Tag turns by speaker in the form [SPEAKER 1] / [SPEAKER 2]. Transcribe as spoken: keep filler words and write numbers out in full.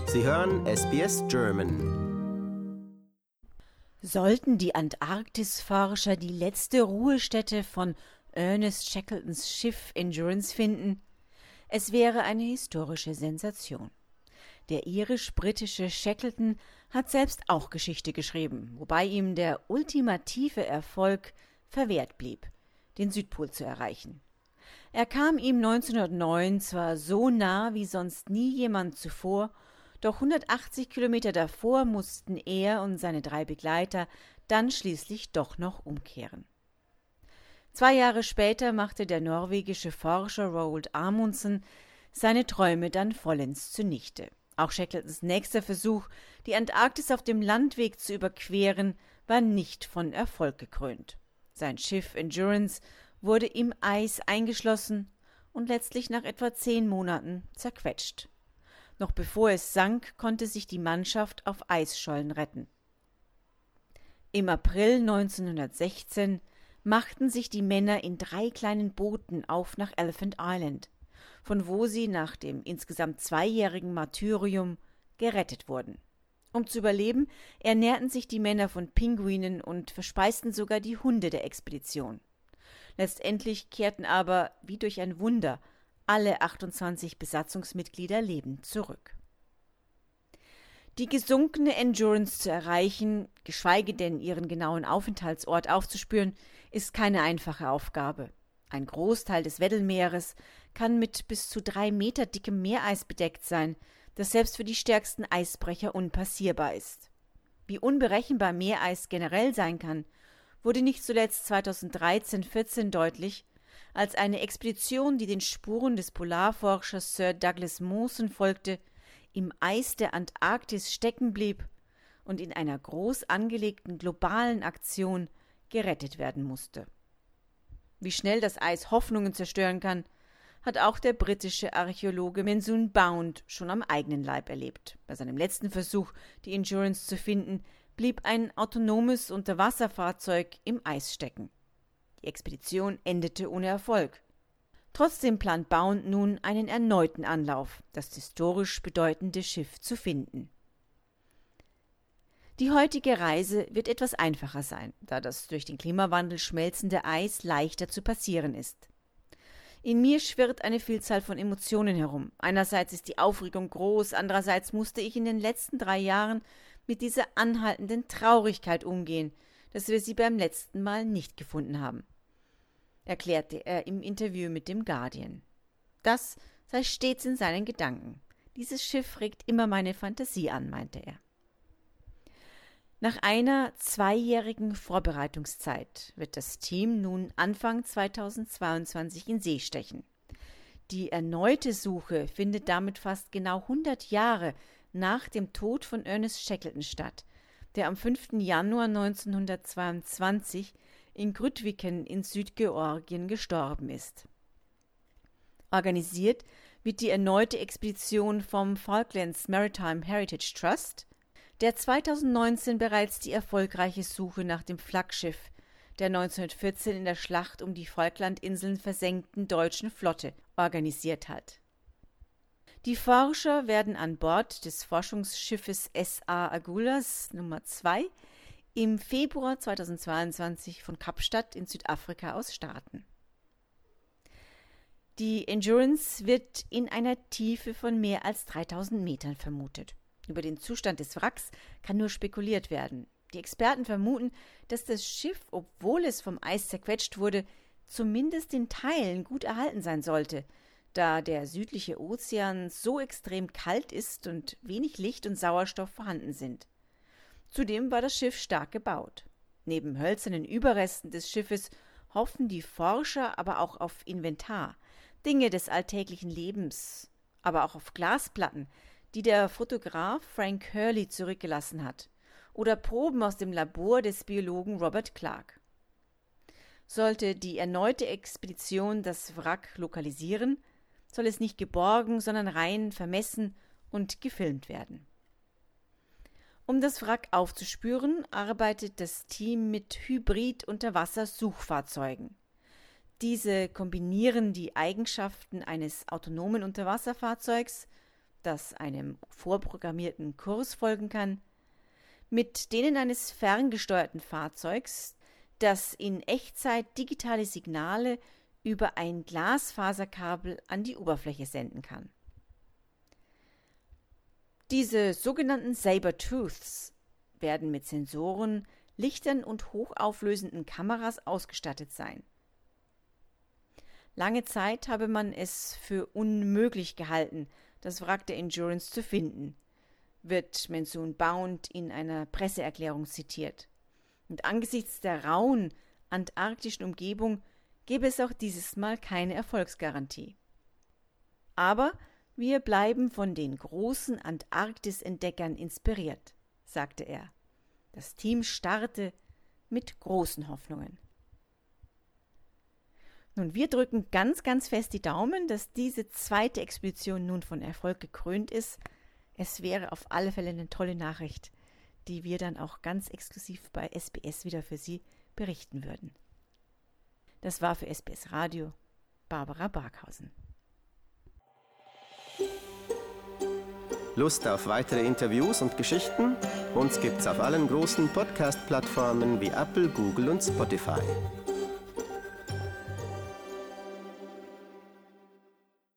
[SPEAKER 1] Sie hören S B S German.
[SPEAKER 2] Sollten die Antarktisforscher die letzte Ruhestätte von Ernest Shackletons Schiff Endurance finden? Es wäre eine historische Sensation. Der irisch-britische Shackleton hat selbst auch Geschichte geschrieben, wobei ihm der ultimative Erfolg verwehrt blieb, den Südpol zu erreichen. Er kam ihm neunzehnhundertneun zwar so nah wie sonst nie jemand zuvor, doch hundertachtzig Kilometer davor mussten er und seine drei Begleiter dann schließlich doch noch umkehren. Zwei Jahre später machte der norwegische Forscher Roald Amundsen seine Träume dann vollends zunichte. Auch Shackletons nächster Versuch, die Antarktis auf dem Landweg zu überqueren, war nicht von Erfolg gekrönt. Sein Schiff Endurance wurde im Eis eingeschlossen und letztlich nach etwa zehn Monaten zerquetscht. Noch bevor es sank, konnte sich die Mannschaft auf Eisschollen retten. Im April neunzehnhundertsechzehn machten sich die Männer in drei kleinen Booten auf nach Elephant Island, von wo sie nach dem insgesamt zweijährigen Martyrium gerettet wurden. Um zu überleben, ernährten sich die Männer von Pinguinen und verspeisten sogar die Hunde der Expedition. Letztendlich kehrten aber, wie durch ein Wunder, alle achtundzwanzig Besatzungsmitglieder lebend zurück. Die gesunkene Endurance zu erreichen, geschweige denn ihren genauen Aufenthaltsort aufzuspüren, ist keine einfache Aufgabe. Ein Großteil des Weddellmeeres kann mit bis zu drei Meter dickem Meereis bedeckt sein, das selbst für die stärksten Eisbrecher unpassierbar ist. Wie unberechenbar Meereis generell sein kann, wurde nicht zuletzt zweitausenddreizehn vierzehn deutlich, als eine Expedition, die den Spuren des Polarforschers Sir Douglas Mawson folgte, im Eis der Antarktis stecken blieb und in einer groß angelegten globalen Aktion gerettet werden musste. Wie schnell das Eis Hoffnungen zerstören kann, hat auch der britische Archäologe Menzoon Bound schon am eigenen Leib erlebt. Bei seinem letzten Versuch, die Endurance zu finden, blieb ein autonomes Unterwasserfahrzeug im Eis stecken. Die Expedition endete ohne Erfolg. Trotzdem plant Bound nun einen erneuten Anlauf, das historisch bedeutende Schiff zu finden. Die heutige Reise wird etwas einfacher sein, da das durch den Klimawandel schmelzende Eis leichter zu passieren ist. In mir schwirrt eine Vielzahl von Emotionen herum. Einerseits ist die Aufregung groß, andererseits musste ich in den letzten drei Jahren mit dieser anhaltenden Traurigkeit umgehen, dass wir sie beim letzten Mal nicht gefunden haben, erklärte er im Interview mit dem Guardian. Das sei stets in seinen Gedanken. Dieses Schiff regt immer meine Fantasie an, meinte er. Nach einer zweijährigen Vorbereitungszeit wird das Team nun Anfang zweitausendzweiundzwanzig in See stechen. Die erneute Suche findet damit fast genau hundert Jahre nach dem Tod von Ernest Shackleton statt, der am fünften Januar neunzehnhundertzweiundzwanzig in Grytviken in Südgeorgien gestorben ist. Organisiert wird die erneute Expedition vom Falklands Maritime Heritage Trust, der zweitausendneunzehn bereits die erfolgreiche Suche nach dem Flaggschiff der neunzehnhundertvierzehn in der Schlacht um die Falklandinseln versenkten deutschen Flotte organisiert hat. Die Forscher werden an Bord des Forschungsschiffes S A Agulhas Nummer zwei im Februar zweitausendzweiundzwanzig von Kapstadt in Südafrika aus starten. Die Endurance wird in einer Tiefe von mehr als dreitausend Metern vermutet. Über den Zustand des Wracks kann nur spekuliert werden. Die Experten vermuten, dass das Schiff, obwohl es vom Eis zerquetscht wurde, zumindest in Teilen gut erhalten sein sollte, da der südliche Ozean so extrem kalt ist und wenig Licht und Sauerstoff vorhanden sind. Zudem war das Schiff stark gebaut. Neben hölzernen Überresten des Schiffes hoffen die Forscher aber auch auf Inventar, Dinge des alltäglichen Lebens, aber auch auf Glasplatten, die der Fotograf Frank Hurley zurückgelassen hat, oder Proben aus dem Labor des Biologen Robert Clark. Sollte die erneute Expedition das Wrack lokalisieren, soll es nicht geborgen, sondern rein vermessen und gefilmt werden. Um das Wrack aufzuspüren, arbeitet das Team mit Hybrid-Unterwassersuchfahrzeugen. Diese kombinieren die Eigenschaften eines autonomen Unterwasserfahrzeugs das einem vorprogrammierten Kurs folgen kann, mit denen eines ferngesteuerten Fahrzeugs, das in Echtzeit digitale Signale über ein Glasfaserkabel an die Oberfläche senden kann. Diese sogenannten Saber-Tooths werden mit Sensoren, Lichtern und hochauflösenden Kameras ausgestattet sein. Lange Zeit habe man es für unmöglich gehalten, das Wrack der Endurance zu finden, wird Mansoon Bound in einer Presseerklärung zitiert. Und angesichts der rauen antarktischen Umgebung gäbe es auch dieses Mal keine Erfolgsgarantie. Aber wir bleiben von den großen Antarktis-Entdeckern inspiriert, sagte er. Das Team starrte mit großen Hoffnungen. Nun, wir drücken ganz, ganz fest die Daumen, dass diese zweite Expedition nun von Erfolg gekrönt ist. Es wäre auf alle Fälle eine tolle Nachricht, die wir dann auch ganz exklusiv bei S B S wieder für Sie berichten würden. Das war für S B S Radio Barbara Barkhausen.
[SPEAKER 1] Lust auf weitere Interviews und Geschichten? Uns gibt's auf allen großen Podcast-Plattformen wie Apple, Google und Spotify.